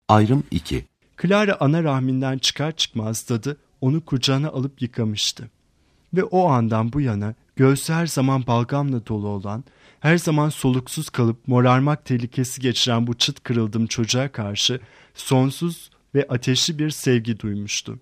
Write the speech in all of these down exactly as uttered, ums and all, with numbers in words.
Ayrım iki. Clara ana rahminden çıkar çıkmaz dadı onu kucağına alıp yıkamıştı. Ve o andan bu yana göğsü her zaman balgamla dolu olan, her zaman soluksuz kalıp morarmak tehlikesi geçiren bu çıt kırıldım çocuğa karşı sonsuz ve ateşli bir sevgi duymuştu.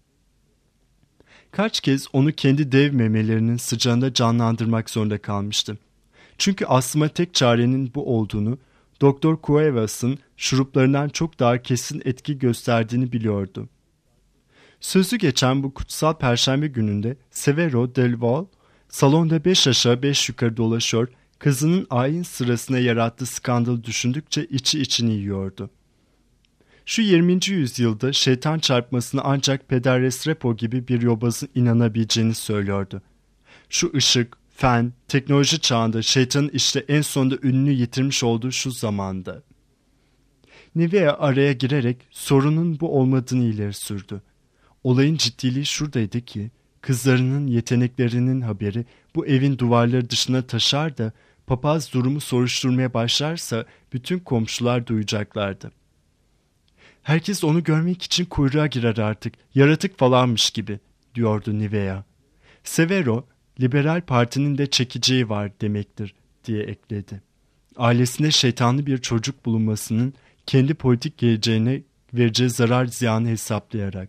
Kaç kez onu kendi dev memelerinin sıcağında canlandırmak zorunda kalmıştı. Çünkü astıma tek çarenin bu olduğunu, Doktor Cuevas'ın şuruplarından çok daha kesin etki gösterdiğini biliyordu. Sözü geçen bu kutsal perşembe gününde Severo del Val salonda beş aşağı beş yukarı dolaşıyor, kızının ayin sırasına yarattığı skandalı düşündükçe içi içini yiyordu. Şu yirminci yüzyılda şeytan çarpmasına ancak Peder Restrepo gibi bir yobazın inanabileceğini söylüyordu. Şu ışık, fen, teknoloji çağında şeytanın işte en sonunda ününü yitirmiş olduğu şu zamanda. Nivea araya girerek sorunun bu olmadığını ileri sürdü. Olayın ciddiliği şuradaydı ki, kızlarının yeteneklerinin haberi bu evin duvarları dışına taşar da papaz durumu soruşturmaya başlarsa bütün komşular duyacaklardı. Herkes onu görmek için kuyruğa girer artık, yaratık falanmış gibi, diyordu Nivea. Severo, liberal partinin de çekeceği var demektir, diye ekledi. Ailesinde şeytanlı bir çocuk bulunmasının kendi politik geleceğine vereceği zarar ziyanı hesaplayarak.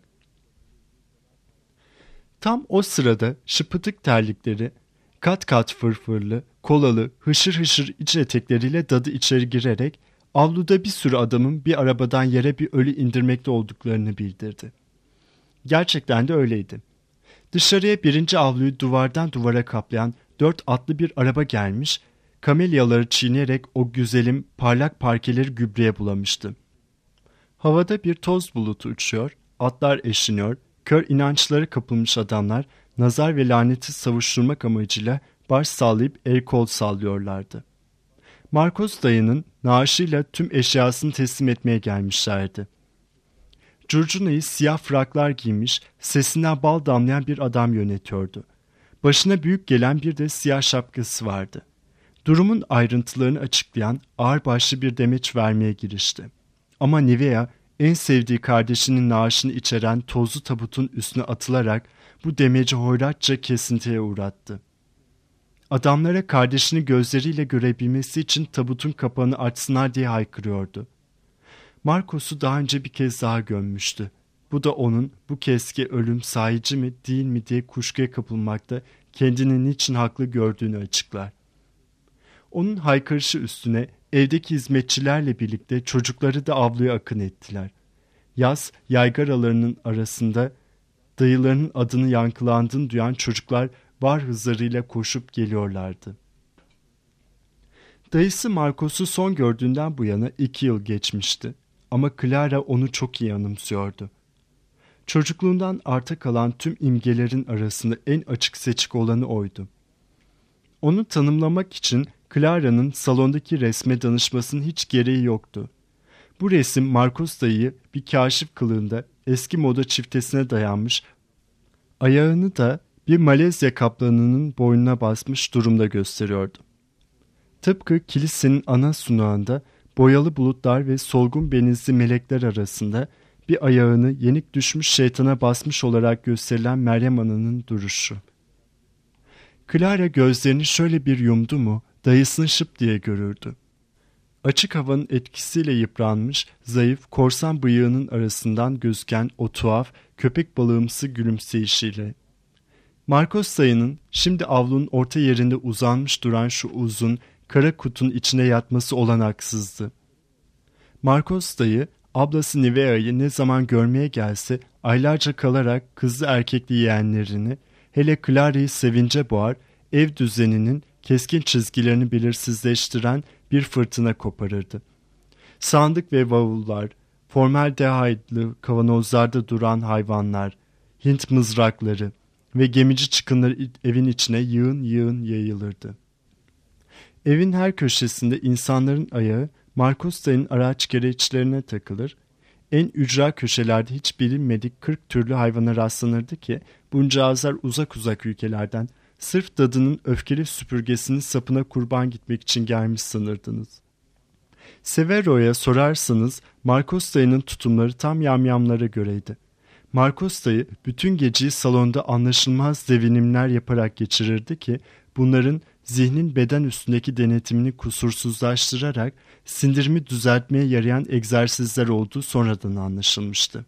Tam o sırada şıpıtık terlikleri, kat kat fırfırlı, kolalı, hışır hışır iç etekleriyle dadı içeri girerek avluda bir sürü adamın bir arabadan yere bir ölü indirmekte olduklarını bildirdi. Gerçekten de öyleydi. Dışarıya birinci avluyu duvardan duvara kaplayan dört atlı bir araba gelmiş, kamelyaları çiğneyerek o güzelim parlak parkeleri gübreye bulamıştı. Havada bir toz bulutu uçuyor, atlar eşiniyor, kör inançlara kapılmış adamlar nazar ve laneti savuşturmak amacıyla baş sallayıp el kol sallıyorlardı. Marcos dayının naaşıyla tüm eşyasını teslim etmeye gelmişlerdi. Curcuna'yı siyah fraklar giymiş, sesinden bal damlayan bir adam yönetiyordu. Başına büyük gelen bir de siyah şapkası vardı. Durumun ayrıntılarını açıklayan ağırbaşlı bir demeç vermeye girişti. Ama Nivea en sevdiği kardeşinin naaşını içeren tozlu tabutun üstüne atılarak bu demeci hoyratça kesintiye uğrattı. Adamlara kardeşini gözleriyle görebilmesi için tabutun kapağını açsınlar diye haykırıyordu. Marcos'u daha önce bir kez daha gömmüştü. Bu da onun bu keski ölüm sahici mi değil mi diye kuşkuya kapılmakta kendini niçin haklı gördüğünü açıklar. Onun haykırışı üstüne evdeki hizmetçilerle birlikte çocukları da avluya akın ettiler. Yaz yaygaralarının arasında dayılarının adını yankılandığını duyan çocuklar var hızlarıyla koşup geliyorlardı. Dayısı Marcos'u son gördüğünden bu yana iki yıl geçmişti. Ama Clara onu çok iyi anımsıyordu. Çocukluğundan arta kalan tüm imgelerin arasında en açık seçik olanı oydu. Onu tanımlamak için Clara'nın salondaki resme danışmasının hiç gereği yoktu. Bu resim Marcos dayıyı bir kaşif kılığında eski moda çiftesine dayanmış, ayağını da bir Malezya kaplanının boynuna basmış durumda gösteriyordu. Tıpkı kilisenin ana sunağında boyalı bulutlar ve solgun benizli melekler arasında bir ayağını yenik düşmüş şeytana basmış olarak gösterilen Meryem Ana'nın duruşu. Clara gözlerini şöyle bir yumdu mu dayısını şıp diye görürdü. Açık havanın etkisiyle yıpranmış, zayıf, korsan bıyığının arasından gözüken o tuhaf, köpek balığımsı gülümseyişiyle. Marcos dayının şimdi avlunun orta yerinde uzanmış duran şu uzun, kara kutunun içine yatması olanaksızdı. Marcos dayı, ablası Nivea'yı ne zaman görmeye gelse aylarca kalarak kızlı erkekli yeğenlerini, hele Clara'yı sevince boğar, ev düzeninin keskin çizgilerini belirsizleştiren bir fırtına koparırdı. Sandık ve bavullar, formaldehaytlı kavanozlarda duran hayvanlar, Hint mızrakları ve gemici çıkınları evin içine yığın yığın yayılırdı. Evin her köşesinde insanların ayağı Marcos dayının araç gereçlerine takılır, en ücra köşelerde hiç bilinmedik kırk türlü hayvana rastlanırdı ki buncağızlar uzak uzak ülkelerden sırf dadının öfkeli süpürgesinin sapına kurban gitmek için gelmiş sanırdınız. Severo'ya sorarsanız Marcos dayının tutumları tam yamyamlara göreydi. Marcos dayı bütün geceyi salonda anlaşılmaz devinimler yaparak geçirirdi ki bunların zihnin beden üstündeki denetimini kusursuzlaştırarak sindirimi düzeltmeye yarayan egzersizler olduğu sonradan anlaşılmıştı.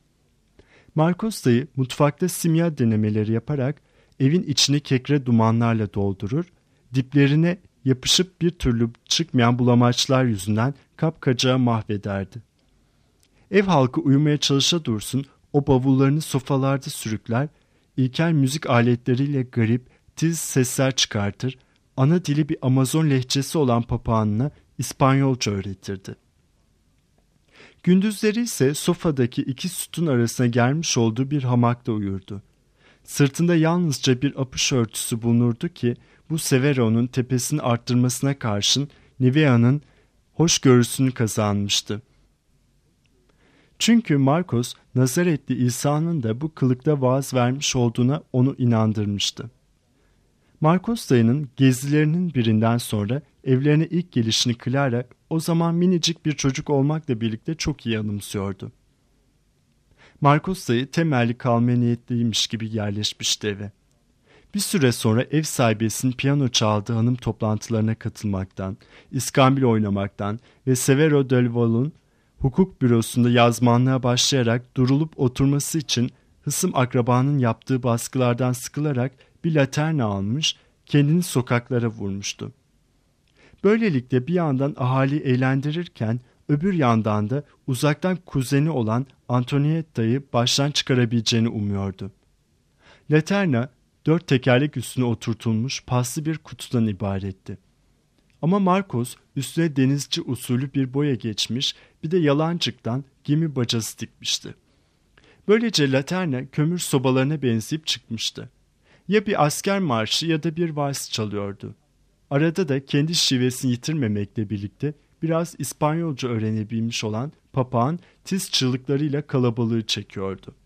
Marcos dayı mutfakta simya denemeleri yaparak evin içini kekre dumanlarla doldurur, diplerine yapışıp bir türlü çıkmayan bulamaçlar yüzünden kapkacağı mahvederdi. Ev halkı uyumaya çalışa dursun, o bavullarını sofalarda sürükler, ilkel müzik aletleriyle garip, tiz sesler çıkartır, ana dili bir Amazon lehçesi olan papağanına İspanyolca öğretirdi. Gündüzleri ise sofadaki iki sütun arasına gelmiş olduğu bir hamakta uyurdu. Sırtında yalnızca bir apış örtüsü bulunurdu ki bu Severo'nun tepesini arttırmasına karşın Nivea'nın hoşgörüsünü kazanmıştı. Çünkü Marcos, Nazaretli İsa'nın da bu kılıkta vaaz vermiş olduğuna onu inandırmıştı. Marcos dayının gezilerinin birinden sonra evlerine ilk gelişini Clara o zaman minicik bir çocuk olmakla birlikte çok iyi anımsıyordu. Marcos dayı temelli kalmaya niyetliymiş gibi yerleşmişti eve. Bir süre sonra ev sahibesinin piyano çaldığı hanım toplantılarına katılmaktan, iskambil oynamaktan ve Severo del Val'un hukuk bürosunda yazmanlığa başlayarak durulup oturması için hısım akrabanın yaptığı baskılardan sıkılarak bir laterna almış, kendini sokaklara vurmuştu. Böylelikle bir yandan ahali eğlendirirken öbür yandan da uzaktan kuzeni olan Antonietta'yı baştan çıkarabileceğini umuyordu. Laterna dört tekerlek üstüne oturtulmuş paslı bir kutudan ibaretti. Ama Marcos üstüne denizci usulü bir boya geçmiş, bir de yalancıktan gemi bacası dikmişti. Böylece laterna kömür sobalarına benzeyip çıkmıştı. Ya bir asker marşı ya da bir vals çalıyordu. Arada da kendi şivesini yitirmemekle birlikte biraz İspanyolca öğrenebilmiş olan papağan tiz çığlıklarıyla kalabalığı çekiyordu.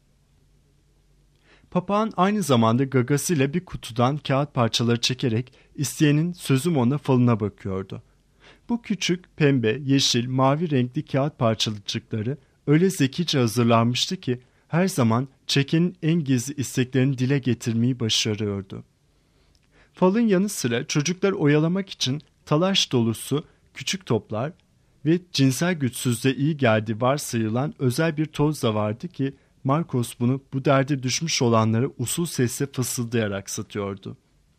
Papağan aynı zamanda gagasıyla bir kutudan kağıt parçaları çekerek isteyenin sözüm ona falına bakıyordu. Bu küçük, pembe, yeşil, mavi renkli kağıt parçacıkları öyle zekice hazırlanmıştı ki her zaman çekenin en gizli isteklerini dile getirmeyi başarıyordu. Falın yanı sıra çocuklar oyalamak için talaş dolusu küçük toplar ve cinsel güçsüzlüğe iyi geldiği varsayılan özel bir toz da vardı ki Marcos bunu bu derde düşmüş olanlara usul sesle fısıldayarak satıyordu.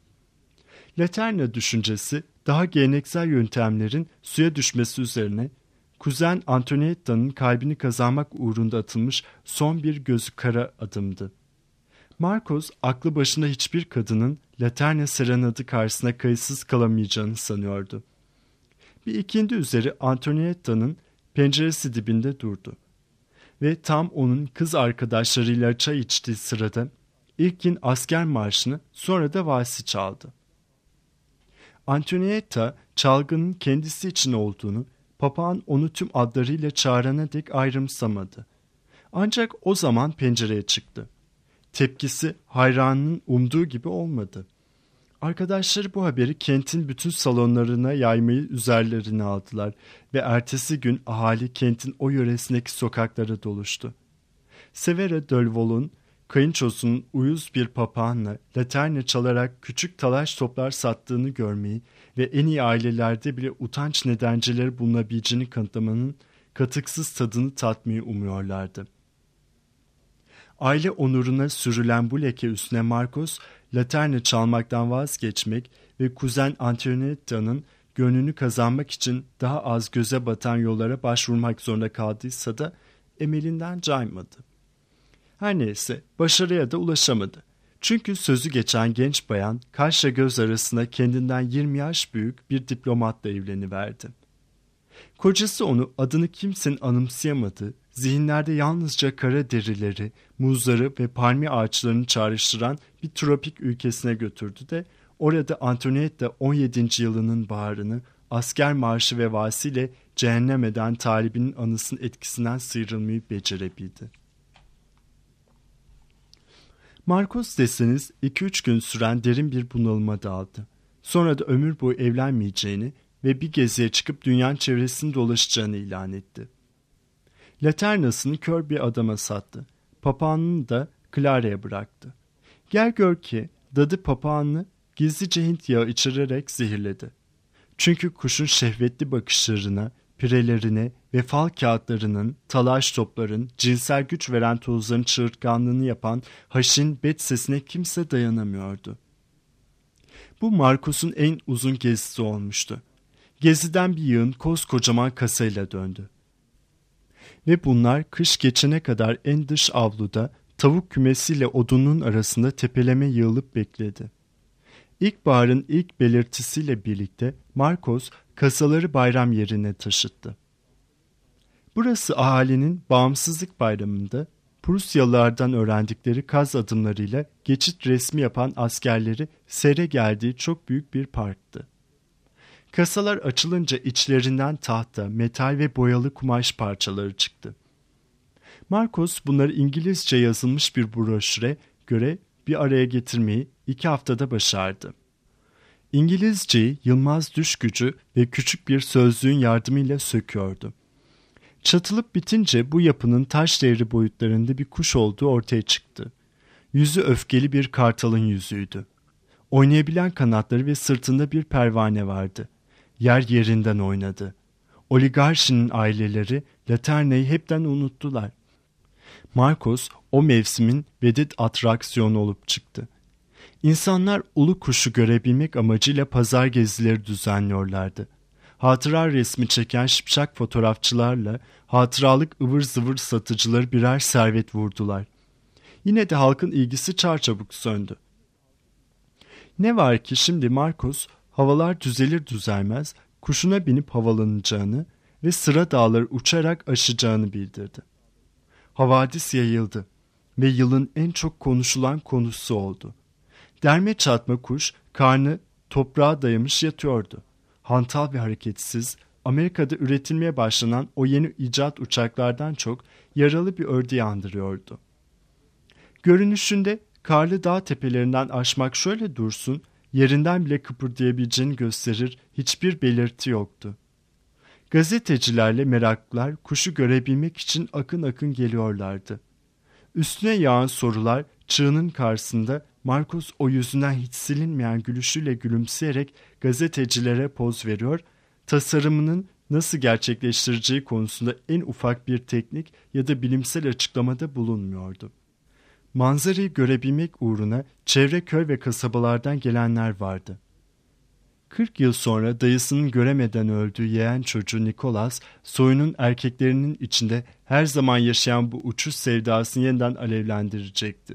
Laterna düşüncesi daha geleneksel yöntemlerin suya düşmesi üzerine kuzen Antonietta'nın kalbini kazanmak uğrunda atılmış son bir gözü kara adımdı. Marcos aklı başında hiçbir kadının Laterna serenadı karşısına kayıtsız kalamayacağını sanıyordu. Bir ikindi üzeri Antonietta'nın penceresi dibinde durdu. Ve tam onun kız arkadaşlarıyla çay içtiği sırada ilkin asker marşını sonra da valsi çaldı. Antonietta çalgının kendisi için olduğunu, papağan onu tüm adlarıyla çağırana dek ayrımsamadı. Ancak o zaman pencereye çıktı. Tepkisi hayranının umduğu gibi olmadı. Arkadaşları bu haberi kentin bütün salonlarına yaymayı üzerlerine aldılar ve ertesi gün ahali kentin o yöresindeki sokaklara doluştu. Severo del Val'un kayınçosunun uyuz bir papağanla laterna çalarak küçük talaş toplar sattığını görmeyi ve en iyi ailelerde bile utanç nedenceleri bulunabileceğini kanıtlamanın katıksız tadını tatmayı umuyorlardı. Aile onuruna sürülen bu leke üstüne Marcos, laterna çalmaktan vazgeçmek ve kuzen Antonietta'nın gönlünü kazanmak için daha az göze batan yollara başvurmak zorunda kaldıysa da emelinden caymadı. Her neyse başarıya da ulaşamadı. Çünkü sözü geçen genç bayan kaşla göz arasında kendinden yirmi yaş büyük bir diplomatla evleniverdi. Kocası onu adını kimsenin anımsayamadığı, zihinlerde yalnızca kara derileri, muzları ve palmiye ağaçlarını çağrıştıran bir tropik ülkesine götürdü de orada Antonietta on yedinci yılının baharını asker marşı ve vasiyle cehennem eden talibinin anısının etkisinden sıyrılmayı becerebildi. Marcos deseniz iki üç gün süren derin bir bunalıma daldı. Sonra da ömür boyu evlenmeyeceğini, ve bir geziye çıkıp dünyanın çevresini dolaşacağını ilan etti. Laternasını kör bir adama sattı. Papağanını da Clara'ya bıraktı. Gel gör ki dadı papağanını gizlice Hint yağı içirerek zehirledi. Çünkü kuşun şehvetli bakışlarına, pirelerine ve fal kağıtlarının, talaş topların, cinsel güç veren tozların çığırtkanlığını yapan haşin bet sesine kimse dayanamıyordu. Bu Marcos'un en uzun gezisi olmuştu. Geziden bir yığın koskocaman kasayla döndü. Ve bunlar kış geçene kadar en dış avluda tavuk kümesiyle odunun arasında tepeleme yığılıp bekledi. İlkbaharın ilk belirtisiyle birlikte Marcos kasaları bayram yerine taşıttı. Burası ahalinin bağımsızlık bayramında Prusyalılardan öğrendikleri kaz adımlarıyla geçit resmi yapan askerleri seyre geldiği çok büyük bir parktı. Kasalar açılınca içlerinden tahta, metal ve boyalı kumaş parçaları çıktı. Marcos bunları İngilizce yazılmış bir broşüre göre bir araya getirmeyi iki haftada başardı. İngilizceyi Yılmaz Düşgücü ve küçük bir sözlüğün yardımıyla söküyordu. Çatılıp bitince bu yapının taş devri boyutlarında bir kuş olduğu ortaya çıktı. Yüzü öfkeli bir kartalın yüzüydü. Oynayabilen kanatları ve sırtında bir pervane vardı. Yer yerinden oynadı. Oligarşinin aileleri Laterna'yı hepten unuttular. Marcos o mevsimin vedit atraksiyonu olup çıktı. İnsanlar ulu kuşu görebilmek amacıyla pazar gezileri düzenliyorlardı. Hatıra resmi çeken şipşak fotoğrafçılarla hatıralık ıvır zıvır satıcıları birer servet vurdular. Yine de halkın ilgisi çarçabuk söndü. Ne var ki şimdi Marcos havalar düzelir düzelmez kuşuna binip havalanacağını ve sıra dağları uçarak aşacağını bildirdi. Havadis yayıldı ve yılın en çok konuşulan konusu oldu. Derme çatma kuş karnı toprağa dayamış yatıyordu. Hantal ve hareketsiz, Amerika'da üretilmeye başlanan o yeni icat uçaklardan çok yaralı bir ördeği andırıyordu. Görünüşünde karlı dağ tepelerinden aşmak şöyle dursun, yerinden bile kıpırdayabileceğini gösterir hiçbir belirti yoktu. Gazetecilerle meraklılar kuşu görebilmek için akın akın geliyorlardı. Üstüne yağan sorular çığının karşısında Marcos o yüzünden hiç silinmeyen gülüşüyle gülümseyerek gazetecilere poz veriyor, tasarımının nasıl gerçekleştireceği konusunda en ufak bir teknik ya da bilimsel açıklamada bulunmuyordu. Manzarayı görebilmek uğruna çevre köy ve kasabalardan gelenler vardı. kırk yıl sonra dayısının göremeden öldüğü yeğen çocuğu Nicholas, soyunun erkeklerinin içinde her zaman yaşayan bu uçuş sevdasını yeniden alevlendirecekti.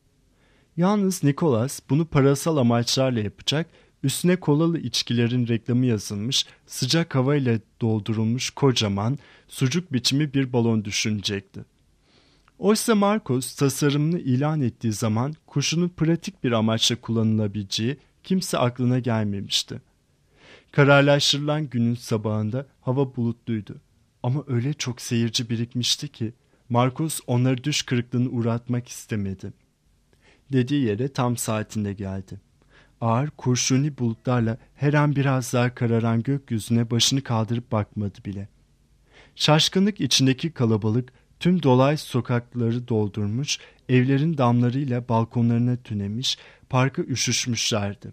Yalnız Nicholas bunu parasal amaçlarla yapacak, üstüne kolalı içkilerin reklamı yazılmış, sıcak havayla doldurulmuş kocaman, sucuk biçimi bir balon düşünecekti. Oysa Marcos tasarımını ilan ettiği zaman kuşunun pratik bir amaçla kullanılabileceği kimse aklına gelmemişti. Kararlaştırılan günün sabahında hava bulutluydu. Ama öyle çok seyirci birikmişti ki Marcos onları düş kırıklığına uğratmak istemedi. Dediği yere tam saatinde geldi. Ağır kurşuni bulutlarla her an biraz daha kararan gökyüzüne başını kaldırıp bakmadı bile. Şaşkınlık içindeki kalabalık tüm dolay sokakları doldurmuş, evlerin damlarıyla balkonlarına tünemiş, parka üşüşmüşlerdi.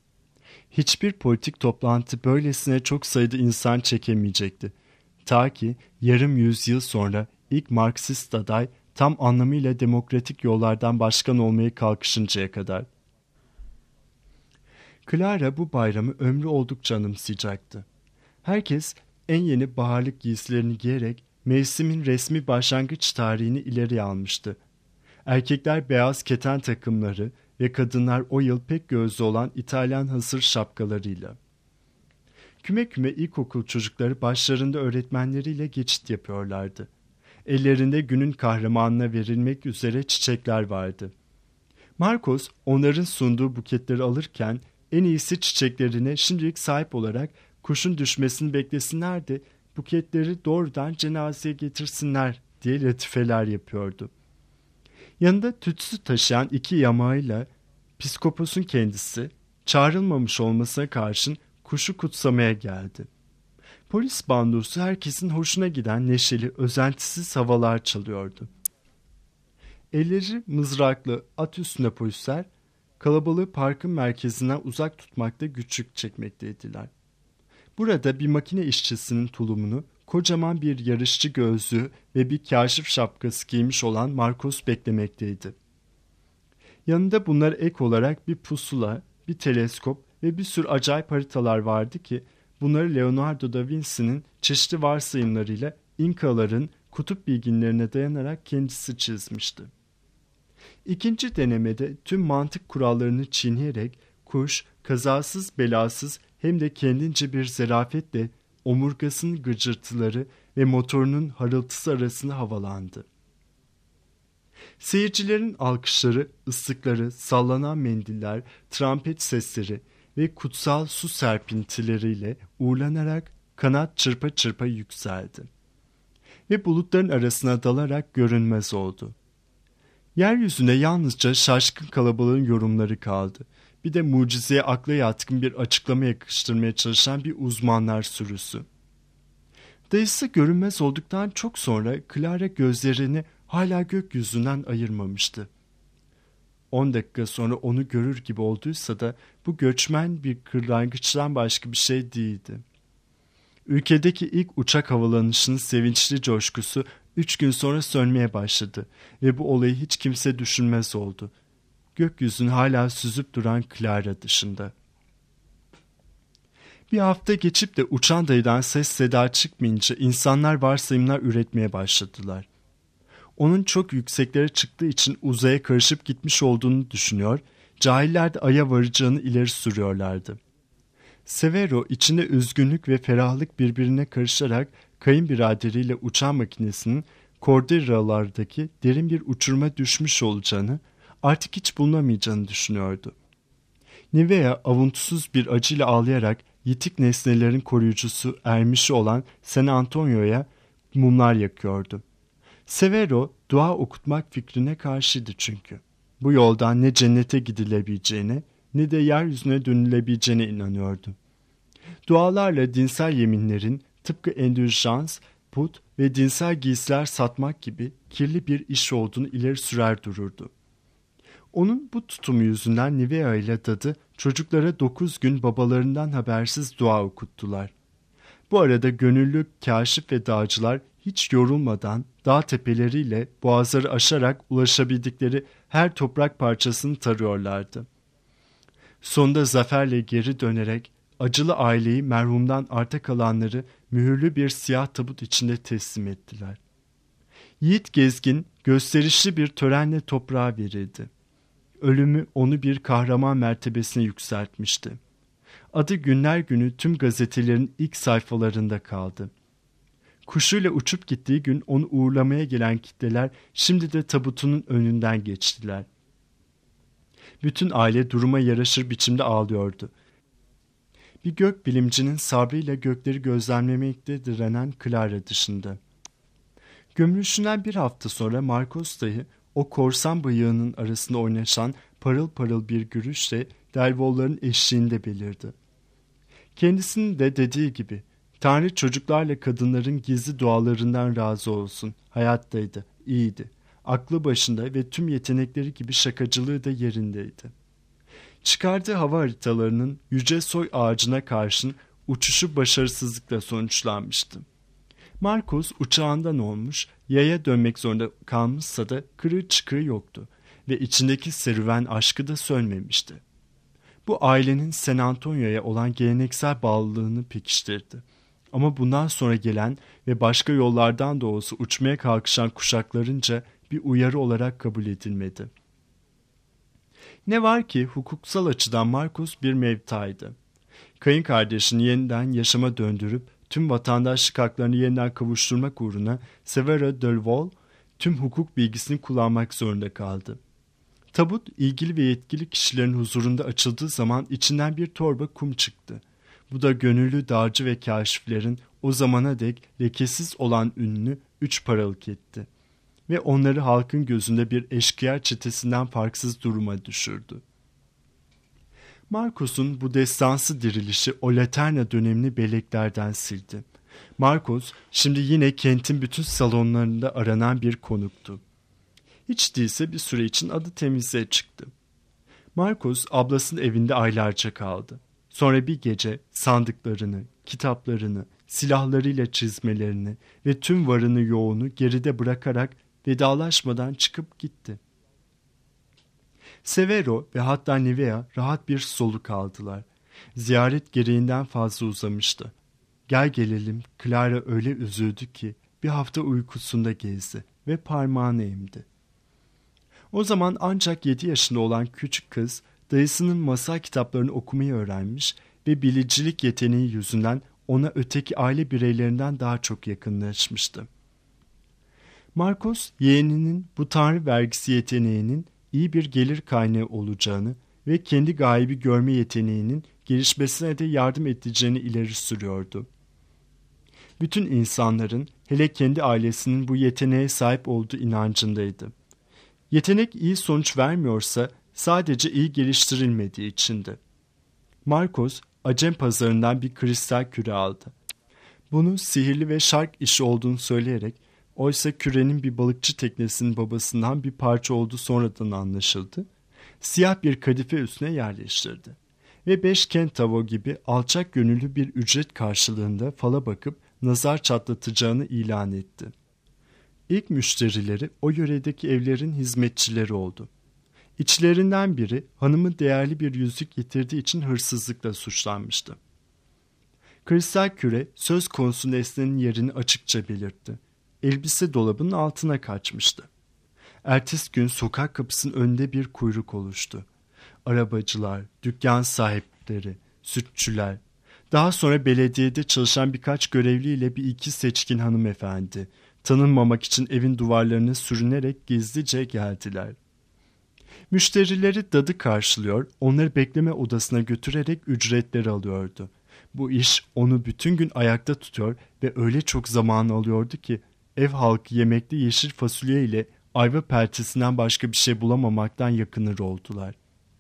Hiçbir politik toplantı böylesine çok sayıda insan çekemeyecekti. Ta ki yarım yüzyıl sonra ilk Marksist aday tam anlamıyla demokratik yollardan başkan olmaya kalkışıncaya kadar. Clara bu bayramı ömrü oldukça anımsayacaktı. Herkes en yeni baharlık giysilerini giyerek mevsimin resmi başlangıç tarihini ileriye almıştı. Erkekler beyaz keten takımları ve kadınlar o yıl pek gözlü olan İtalyan hasır şapkalarıyla. Küme küme ilkokul çocukları başlarında öğretmenleriyle geçit yapıyorlardı. Ellerinde günün kahramanına verilmek üzere çiçekler vardı. Marcos onların sunduğu buketleri alırken en iyisi çiçeklerine şimdilik sahip olarak kuşun düşmesini beklesinler de buketleri doğrudan cenazeye getirsinler diye latifeler yapıyordu. Yanında tütsü taşıyan iki yamağıyla psikoposun kendisi çağrılmamış olmasına karşın kuşu kutsamaya geldi. Polis bandosu herkesin hoşuna giden neşeli, özentisiz havalar çalıyordu. Elleri mızraklı at üstünde polisler, kalabalığı parkın merkezinden uzak tutmakta güçlük çekmekteydiler. Burada bir makine işçisinin tulumunu, kocaman bir yarışçı gözlüğü ve bir kaşif şapkası giymiş olan Marcos beklemekteydi. Yanında bunlara ek olarak bir pusula, bir teleskop ve bir sürü acayip haritalar vardı ki bunları Leonardo da Vinci'nin çeşitli varsayımlarıyla İnkaların kutup bilginlerine dayanarak kendisi çizmişti. İkinci denemede tüm mantık kurallarını çiğneyerek kuş kazasız belasız hem de kendince bir zarafetle omurgasının gıcırtıları ve motorunun harıltısı arasında havalandı. Seyircilerin alkışları, ıslıkları, sallanan mendiller, trompet sesleri ve kutsal su serpintileriyle uğurlanarak kanat çırpa çırpa yükseldi. Ve bulutların arasına dalarak görünmez oldu. Yeryüzünde yalnızca şaşkın kalabalığın yorumları kaldı. Bir de mucizeye akla yatkın bir açıklama yakıştırmaya çalışan bir uzmanlar sürüsü. Dayısı görünmez olduktan çok sonra Clara gözlerini hala gökyüzünden ayırmamıştı. On dakika sonra onu görür gibi olduysa da bu göçmen bir kırlangıçtan başka bir şey değildi. Ülkedeki ilk uçak havalanışının sevinçli coşkusu üç gün sonra sönmeye başladı ve bu olayı hiç kimse düşünmez oldu. Gökyüzünü hala süzüp duran Clara dışında. Bir hafta geçip de uçan dayıdan ses seda çıkmayınca insanlar varsayımlar üretmeye başladılar. Onun çok yükseklere çıktığı için uzaya karışıp gitmiş olduğunu düşünüyor, cahiller de aya varacağını ileri sürüyorlardı. Severo içinde üzgünlük ve ferahlık birbirine karışarak kayınbiraderiyle uçan makinesinin Cordilleralardaki derin bir uçuruma düşmüş olacağını, artık hiç bulunamayacağını düşünüyordu. Nivea avuntusuz bir acıyla ağlayarak yitik nesnelerin koruyucusu ermişi olan San Antonio'ya mumlar yakıyordu. Severo dua okutmak fikrine karşıydı çünkü. Bu yoldan ne cennete gidilebileceğine ne de yeryüzüne dönülebileceğine inanıyordu. Dualarla dinsel yeminlerin tıpkı endüljans, put ve dinsel giysiler satmak gibi kirli bir iş olduğunu ileri sürer dururdu. Onun bu tutumu yüzünden Nivea ile dadı çocuklara dokuz gün babalarından habersiz dua okuttular. Bu arada gönüllü kâşif ve dağcılar hiç yorulmadan dağ tepeleriyle boğazları aşarak ulaşabildikleri her toprak parçasını tarıyorlardı. Sonunda zaferle geri dönerek acılı aileyi merhumdan arta kalanları mühürlü bir siyah tabut içinde teslim ettiler. Yiğit gezgin gösterişli bir törenle toprağa verildi. Ölümü onu bir kahraman mertebesine yükseltmişti. Adı günler günü tüm gazetelerin ilk sayfalarında kaldı. Kuşuyla uçup gittiği gün onu uğurlamaya gelen kitleler şimdi de tabutunun önünden geçtiler. Bütün aile duruma yaraşır biçimde ağlıyordu. Bir gök bilimcinin sabrıyla gökleri gözlemlemekte direnen Clara dışında. Gömülüşünden bir hafta sonra Marcos dayı o korsan bıyığının arasında oynaşan parıl parıl bir gülüşle Delvolların eşliğinde belirdi. Kendisinin de dediği gibi Tanrı çocuklarla kadınların gizli dualarından razı olsun. Hayattaydı, iyiydi. Aklı başında ve tüm yetenekleri gibi şakacılığı da yerindeydi. Çıkardığı hava haritalarının yüce soy ağacına karşın uçuşu başarısızlıkla sonuçlanmıştı. Marcos uçağından olmuş, yaya dönmek zorunda kalmışsa da kırığı çıkığı yoktu ve içindeki serüven aşkı da sönmemişti. Bu ailenin San Antonio'ya olan geleneksel bağlılığını pekiştirdi. Ama bundan sonra gelen ve başka yollardan da olsa uçmaya kalkışan kuşaklarınca bir uyarı olarak kabul edilmedi. Ne var ki hukuksal açıdan Marcos bir mevtaydı. Kayınkardeşini yeniden yaşama döndürüp tüm vatandaşlık haklarını yeniden kavuşturmak uğruna Severo Delvol tüm hukuk bilgisini kullanmak zorunda kaldı. Tabut ilgili ve yetkili kişilerin huzurunda açıldığı zaman içinden bir torba kum çıktı. Bu da gönüllü dağcı ve kâşiflerin o zamana dek lekesiz olan ününü üç paralık etti. Ve onları halkın gözünde bir eşkıya çetesinden farksız duruma düşürdü. Marcos'un bu destansı dirilişi o Laterna dönemini belleklerden sildi. Marcos şimdi yine kentin bütün salonlarında aranan bir konuktu. Hiç değilse bir süre için adı temizliğe çıktı. Marcos ablasının evinde aylarca kaldı. Sonra bir gece sandıklarını, kitaplarını, silahlarıyla çizmelerini ve tüm varını yoğunu geride bırakarak vedalaşmadan çıkıp gitti. Severo ve hatta Nivea rahat bir soluk aldılar. Ziyaret gereğinden fazla uzamıştı. Gel gelelim Clara öyle üzüldü ki bir hafta uykusunda gezdi ve parmağını emdi. O zaman ancak yedi yaşında olan küçük kız dayısının masal kitaplarını okumayı öğrenmiş ve bilicilik yeteneği yüzünden ona öteki aile bireylerinden daha çok yakınlaşmıştı. Marcos yeğeninin bu tanrı vergisi yeteneğinin iyi bir gelir kaynağı olacağını ve kendi gaybi görme yeteneğinin gelişmesine de yardım edeceğini ileri sürüyordu. Bütün insanların, hele kendi ailesinin bu yeteneğe sahip olduğu inancındaydı. Yetenek iyi sonuç vermiyorsa sadece iyi geliştirilmediği içindi. Marcos, Acem pazarından bir kristal küre aldı. Bunu sihirli ve şark işi olduğunu söyleyerek, oysa kürenin bir balıkçı teknesinin babasından bir parça olduğu sonradan anlaşıldı, siyah bir kadife üstüne yerleştirdi. Ve beş kentavo gibi alçak gönüllü bir ücret karşılığında fala bakıp nazar çatlatacağını ilan etti. İlk müşterileri o yöredeki evlerin hizmetçileri oldu. İçlerinden biri hanımı değerli bir yüzük getirdiği için hırsızlıkla suçlanmıştı. Kristal küre söz konusu nesnenin yerini açıkça belirtti. Elbise dolabının altına kaçmıştı. Ertesi gün sokak kapısının önünde bir kuyruk oluştu. Arabacılar, dükkan sahipleri, sütçüler, daha sonra belediyede çalışan birkaç görevliyle bir iki seçkin hanımefendi, tanınmamak için evin duvarlarına sürünerek gizlice geldiler. Müşterileri dadı karşılıyor, onları bekleme odasına götürerek ücretleri alıyordu. Bu iş onu bütün gün ayakta tutuyor ve öyle çok zaman alıyordu ki ev halkı yemekte yeşil fasulye ile ayva pertisinden başka bir şey bulamamaktan yakınır oldular.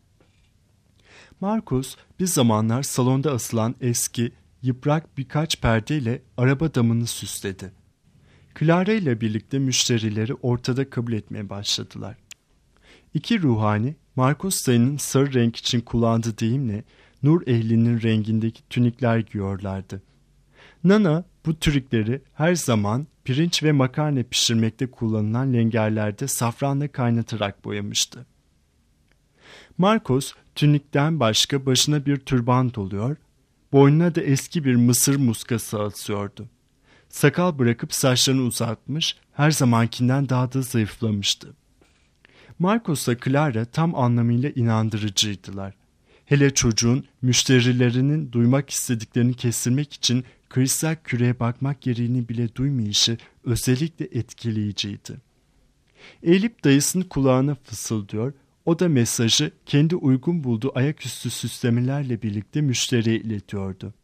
Marcos bir zamanlar salonda asılan eski, yıprak birkaç perdeyle araba damını süsledi. Clara ile birlikte müşterileri ortada kabul etmeye başladılar. İki ruhani, Marcos dayının sarı renk için kullandığı deyimle nur ehlinin rengindeki tünikler giyiyorlardı. Nana bu tünikleri her zaman pirinç ve makarna pişirmekte kullanılan lengerlerde safranla kaynatarak boyamıştı. Marcos tünikten başka başına bir türban doluyor, boynuna da eski bir mısır muskası asıyordu. Sakal bırakıp saçlarını uzatmış, her zamankinden daha da zayıflamıştı. Marcos'la Clara tam anlamıyla inandırıcıydılar. Hele çocuğun müşterilerinin duymak istediklerini kestirmek için kristal küreye bakmak gereğini bile duymayışı özellikle etkileyiciydi. Eğilip dayısının kulağına fısıldıyor, o da mesajı kendi uygun bulduğu ayaküstü süslemelerle birlikte müşteriye iletiyordu.